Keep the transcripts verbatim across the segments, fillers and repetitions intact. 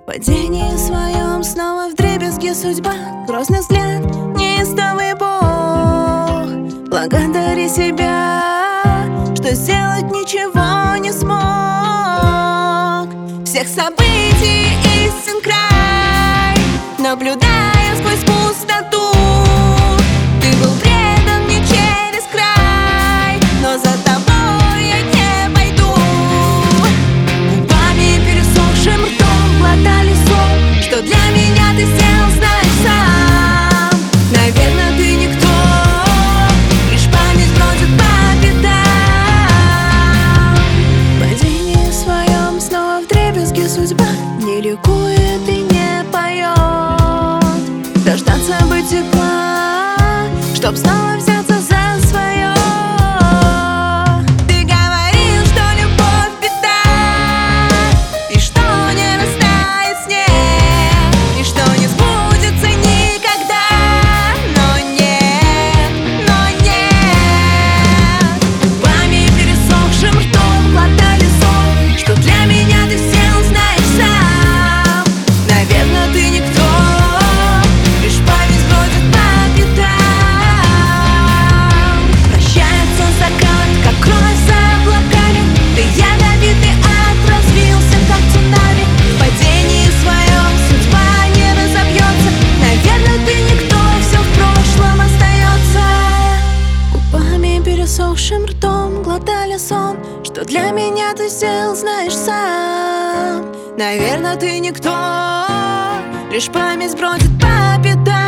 падении своем снова вдребезги судьба, грозный взгляд, неистовый Бог. Благодари себя, что сделать ничего не смог. Всех событий истин край, наблюдая сквозь пустоту. Ты был предан мне через край, но за тобой я не пойду. Губами пересохшим ртом глотали сон, что для меня ты сделал, знаешь сам. Наверное, ты никто, лишь память бродит по пятам. В падении своем снова вдребезги судьба не ликует и не поет. Дождаться бы тепла, чтоб снова взяться за свое. Ты говорил, что любовь беда, и что не растает снег, и что не сбудется никогда. Но нет, но нет. Губами пересохшим ртом глотали сон, что для меня ты сделал, знаешь сам. Наверное, ты никто, лишь память бродит по пятам. Прощается закат, как кровь за облаками. Ты ядовитый ад, развился как цунами. В падении своем судьба не разобьется. Наверное, ты никто, все в прошлом остается. Губами пересохшим ртом глотали сон, что для меня ты сделал, знаешь сам. Наверное, ты никто, лишь память бродит по пятам.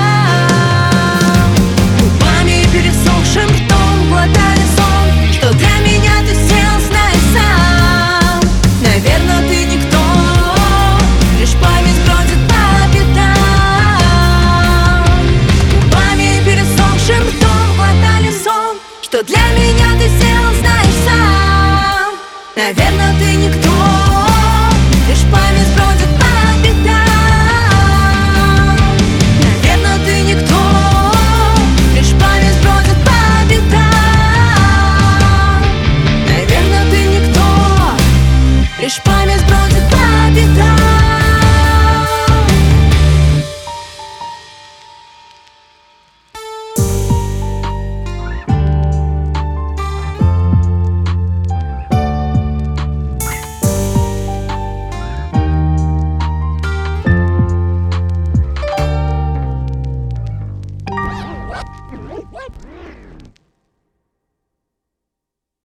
Губами пересохшим ртом глотали сон, что для меня ты сделал, знаешь сам. Наверное, ты никто, лишь память бродит по пятам. Губами пересохшим ртом глотали сон, что для меня ты сделал, знаешь сам. Наверное, ты никто, лишь память бродит по пятам. Наверное, ты никто, лишь память бродит по пятам. Наверное, ты никто, лишь память бродит по пятам. What?